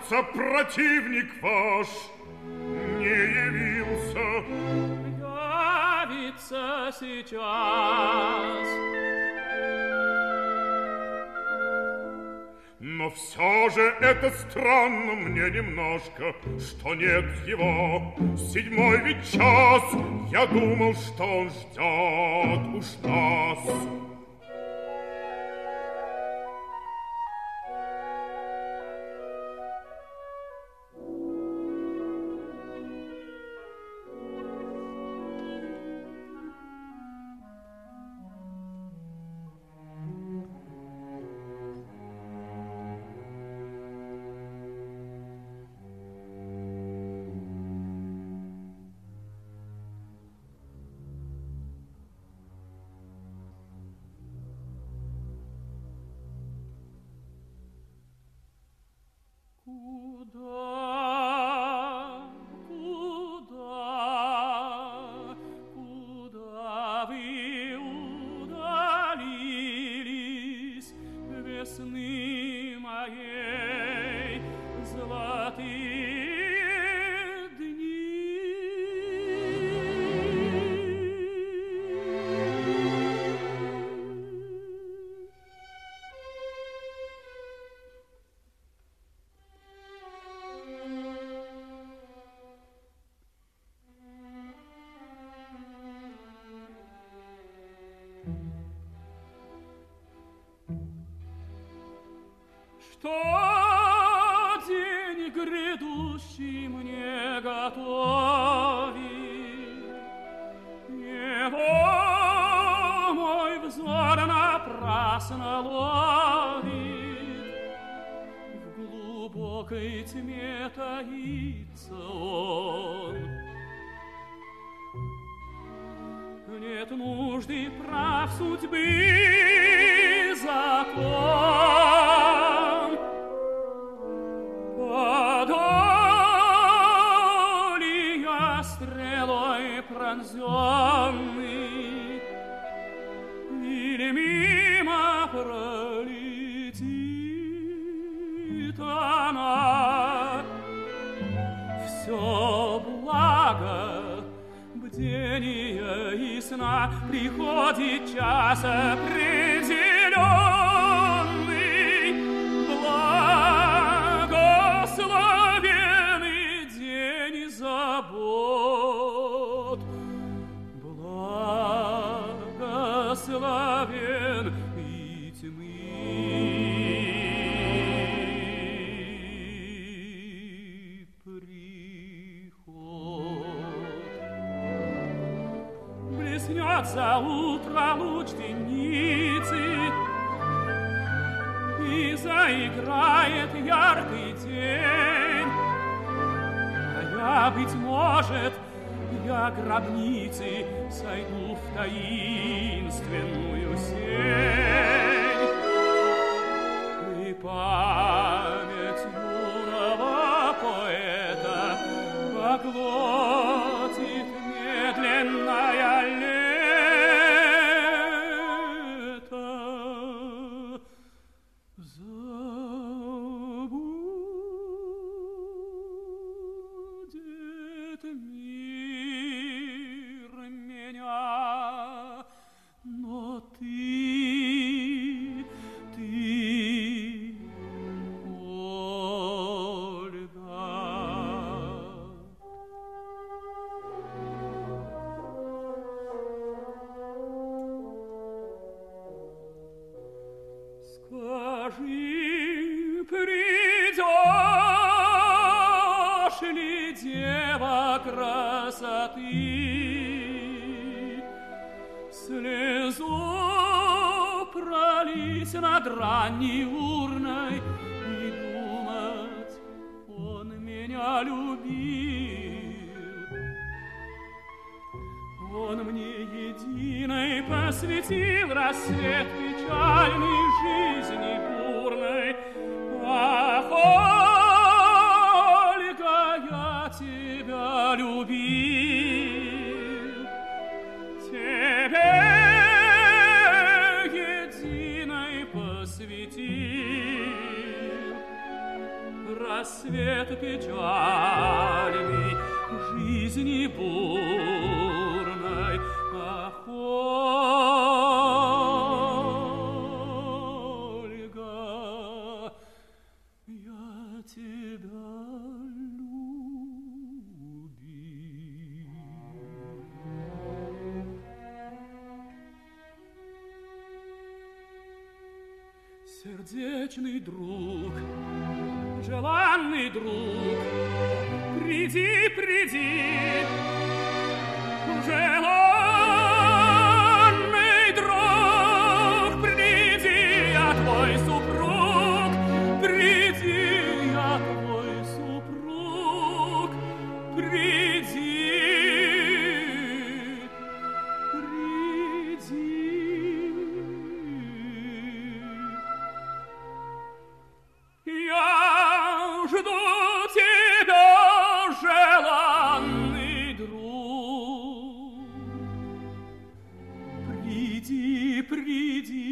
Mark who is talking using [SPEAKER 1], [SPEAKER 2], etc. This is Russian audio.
[SPEAKER 1] кажется, противник ваш не явился.
[SPEAKER 2] Явится сейчас.
[SPEAKER 1] Но все же это странно мне немножко, что нет его. 7-й ведь час, я думал, что он ждет уж нас.
[SPEAKER 2] Куда вы удалились, весны моей золотые дни? Что день грядущий мне готовит, его мой взор напрасно ловит. В глубокой тьме таится он. Нет нужды прав судьбы закон. Подоли я стрелой пронзенный, или мимо пролетит она. Все благо бдения и сна, приходит час определенный. Благословенный день забот, благословен и тьмы приход. Блеснет за утро луч денницы, и заиграет яркий день. А я, быть может, я гробницы сойду в таинственную сень. И память юного поэта поглотит медленная лето. Забудет мир меня, но ты, Ольга. Скажи, придешь ли, дева красоты, слезу пролить над ранней урной и думать, он меня любил. Он мне единой посвятил рассвет печальной жизни бурной. Ах, Ольга, я тебя любил, тебе единой посвятил рассвет рассвет печальный жизни бурной. Ах, Ольга, я тебя любил. Сердечный друг, желанный друг, приди, приди, желанный друг, приди, я твой супруг, приди, я твой супруг, приди, приди. Я жду тебя, желанный друг. Приди, приди.